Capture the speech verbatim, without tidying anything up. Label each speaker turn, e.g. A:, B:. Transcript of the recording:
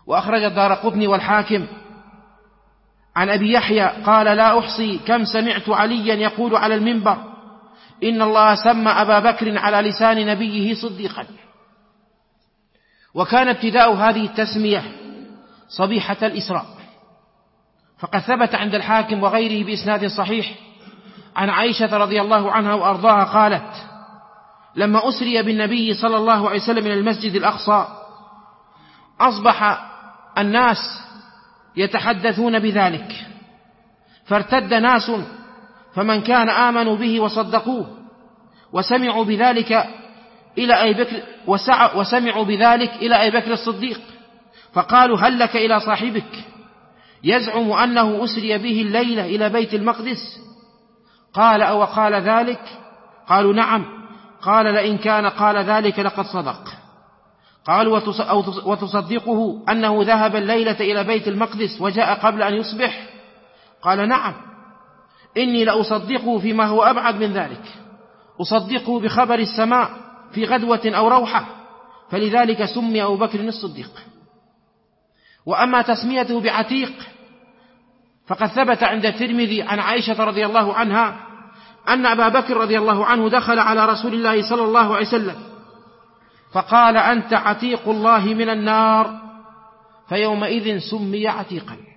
A: وأخرج الدارقطني والحاكم عن أبي يحيى قال: لا أحصي كم سمعت عليا يقول على المنبر: إن الله سمى أبا بكر على لسان نبيه صديقا. وكان ابتداء هذه التسمية صبيحة الإسراء، فقد ثبت عند الحاكم وغيره بإسناد صحيح عن عائشة رضي الله عنها وأرضاها قالت: لما أسري بالنبي صلى الله عليه وسلم من المسجد الأقصى أصبح الناس يتحدثون بذلك، فارتد ناس فمن كان آمنوا به وصدقوه وسمعوا بذلك إلى أبي بكر وسمعوا بذلك إلى أبي بكر الصديق، فقالوا: هل لك إلى صاحبك يزعم أنه أسري به الليلة إلى بيت المقدس؟ قال: أو قال ذلك؟ قالوا: نعم. قال: لئن كان قال ذلك لقد صدق. قالوا: وتصدقه أنه ذهب الليلة إلى بيت المقدس وجاء قبل أن يصبح؟ قال: نعم، إني لأصدقه فيما هو أبعد من ذلك، أصدقه بخبر السماء في غدوة أو روحة، فلذلك سمي أبو بكر الصديق. وأما تسميته بعتيق فقد ثبت عند الترمذي عن عائشة رضي الله عنها أن أبا بكر رضي الله عنه دخل على رسول الله صلى الله عليه وسلم فقال: أنت عتيق الله من النار، فيومئذ سمي عتيقا.